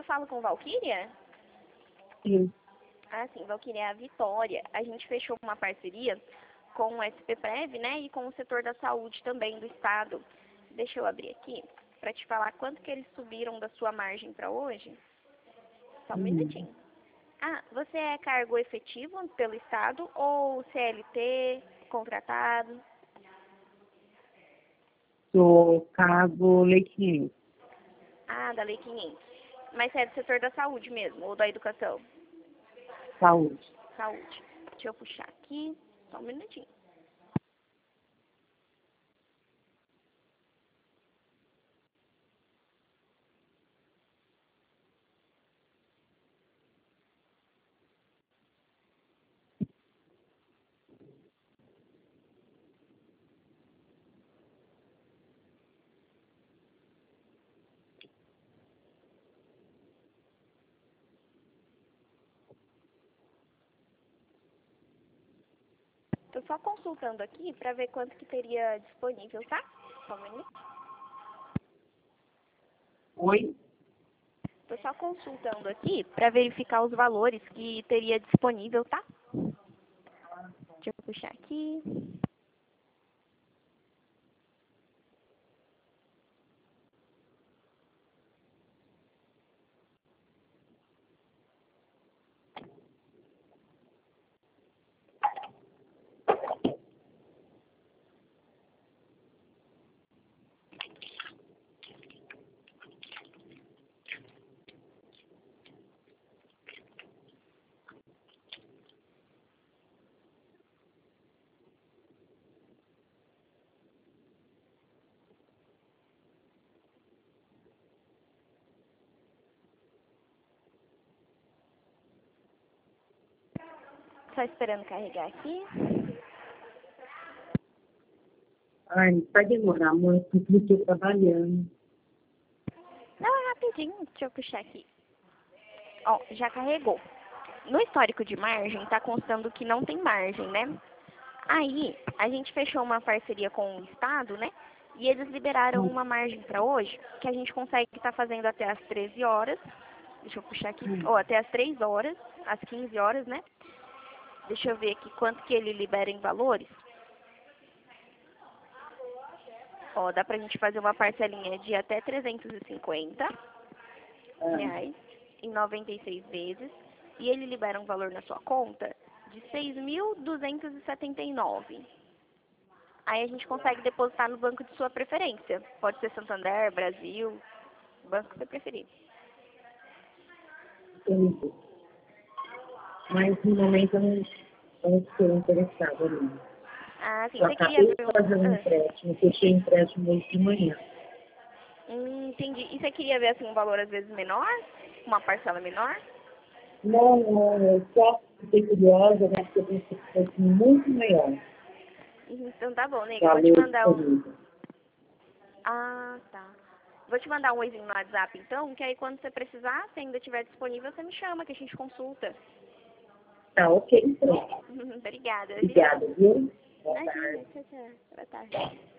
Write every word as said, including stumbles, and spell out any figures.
Eu falo com Valquíria? Sim. Ah, sim, Valquíria, é a Vitória. A gente fechou uma parceria com o S P Prev, né, e com o setor da saúde também do estado. Deixa eu abrir aqui para te falar quanto que eles subiram da sua margem para hoje. Só um Hum. minutinho. Ah, você é cargo efetivo pelo estado ou C L T, contratado? Sou cargo Lei quinhentos. Ah, da Lei quinhentos. Mas você é do setor da saúde mesmo, ou da educação? Saúde. Saúde. Deixa eu puxar aqui, só um minutinho. Tô só consultando aqui para ver quanto que teria disponível, tá? Só um minuto. Oi? Tô só consultando aqui para verificar os valores que teria disponível, tá? Deixa eu puxar aqui. Só esperando carregar aqui. Ai, vai demorar muito, porque eu estou trabalhando. Não, é rapidinho. Deixa eu puxar aqui. Ó, já carregou. No histórico de margem, tá constando que não tem margem, né? Aí, a gente fechou uma parceria com o Estado, né? E eles liberaram Hum. uma margem para hoje, que a gente consegue estar fazendo até às treze horas. Deixa eu puxar aqui. Ou até às três horas, às quinze horas, né? Deixa eu ver aqui quanto que ele libera em valores. Ó, dá pra gente fazer uma parcelinha de até trezentos e cinquenta reais em noventa e seis vezes. E ele libera um valor na sua conta de seis mil duzentos e setenta e nove. Aí a gente consegue depositar no banco de sua preferência. Pode ser Santander, Brasil, o banco que você preferir. Entendi. Mas no momento eu não, eu não estou interessada ali. Ah, sim. Eu Você queria acabei ver de fazer um... um Ah, empréstimo, fechei empréstimo hoje de manhã. hum, entendi. E você queria ver assim um valor às vezes menor? Uma parcela menor? Não, não, eu só fiquei curiosa, né, porque eu pensei que fosse muito maior Então tá bom, o nega. Vou te valor mandar um... disponível. Ah, tá. Vou te mandar um oizinho no WhatsApp, então, que aí quando você precisar, se ainda estiver disponível, você me chama, que a gente consulta. Tá, ok, então. Obrigada, viu? Obrigada, viu? Boa tarde. Imagina, tchau, tchau. Boa tarde.